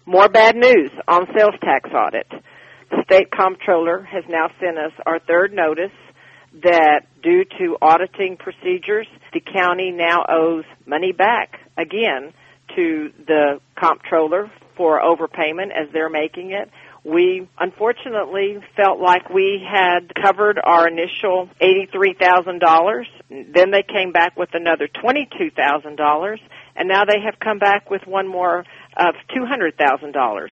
More bad news on sales tax audit. The state comptroller has now sent us our third notice that due to auditing procedures, the county now owes money back again to the comptroller for overpayment as they're making it. We unfortunately felt like we had covered our initial $83,000. Then they came back with another $22,000, and now they have come back with one more of $200,000.